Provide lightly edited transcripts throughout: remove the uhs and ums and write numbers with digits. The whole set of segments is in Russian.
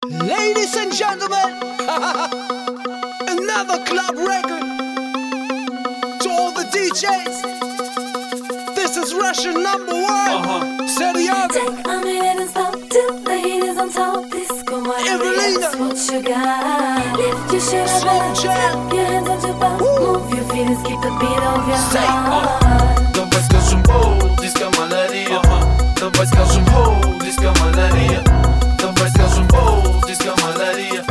Ladies and gentlemen, another club record. To all the DJs, this is Russian number one. Santiago. Take a minute and stop. Two ladies on top. Disco Maria, that's what you got. Lift your shirt up and clap your hands on your butt. Move your feet and keep the beat of your heart. Давай скажем оу, диско малярия. Давай скажем оу, диско малярия. Давай скажем оу, диско малярия.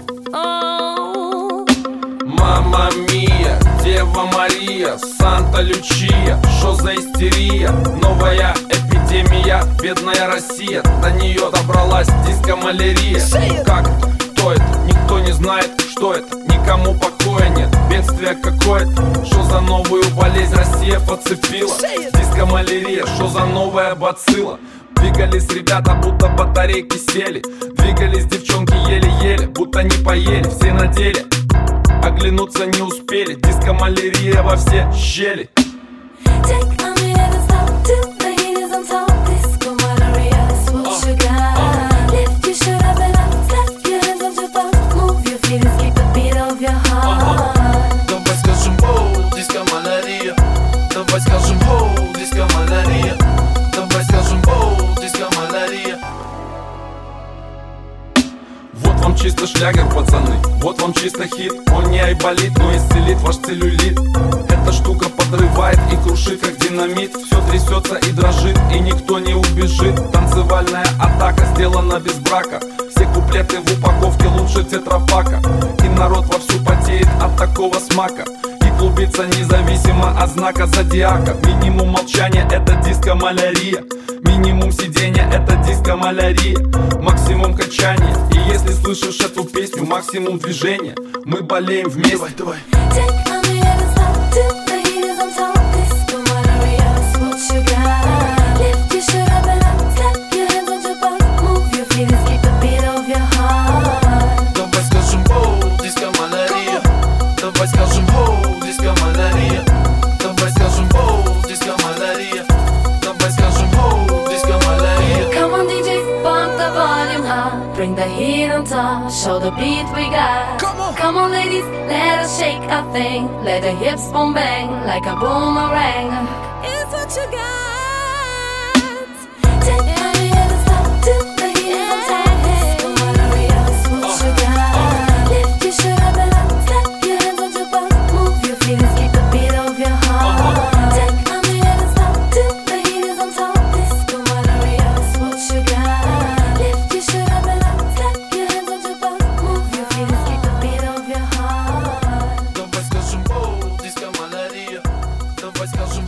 Мамма мия, Дева Мария, Санта Лючия, шо за истерия? Новая эпидемия, бедная Россия, до нее добралась диско-малярия. Как это? Кто это? Никто не знает, что это, никому покоя нет. Бедствие какое-то, шо за новую болезнь Россия подцепила? Диско-малярия, шо за новая бацилла? Двигались ребята, будто батарейки сели. Двигались девчонки еле-еле, будто не поели. Все на деле, оглянуться не успели. Диско-малярия во все щели. Take a minute and stop. Two ladies on top. Disco Maria, that's what you got. Lift your shirt up and up. Slap your hands on your butt. Move your feet and keep the beat of your heart. Давай скажем оу, диско-малярия. Давай скажем оу, диско-малярия. Давай скажем оу, диско-малярия. Вот вам чисто шлягер, пацаны, вот вам чисто хит. Он не айболит, но исцелит ваш целлюлит. Эта штука подрывает и крушит, как динамит. Все трясется и дрожит, и никто не убежит. Танцевальная атака сделана без брака. Все куплеты в упаковке лучше тетрапака. И народ вовсю потеет от такого смака. И клубится независимо от знака зодиака. Минимум молчания — это диско-малярия. Минимум сидения — это диско-малярия. Максимум качания. И если слышишь эту песню, максимум движения. Мы болеем вместе. Давай. Take a minute and stop. Two ladies on top. Disco Maria, that's what you got. Lift your shirt up and up. Slap your hands on your butt. Move your feet and keep the beat of your heart. Давай скажем оу, диско-малярия. Давай скажем оу, диско-малярия. Давай скажем оу, диско-малярия. Давай скажем оу, диско-малярия. Come on DJ, bump the volume high. Bring the heat on top, show the beat we got. Come on ladies, let us shake our thing. Let the hips boom bang like a boomerang. It's what you got. Take a minute and stop. Two ladies on top. Disco Maria, that's what you got. Lift your shirt up and up. Slap your hands on your butt. Move your feet and keep the beat of your heart. Take a minute and stop. Two ladies on top. Disco Maria, that's what you got. Lift your shirt up and up. Slap your hands on your butt. Move your feet and keep the beat of your heart. Давай скажем оу, диско-малярия. Давай скажем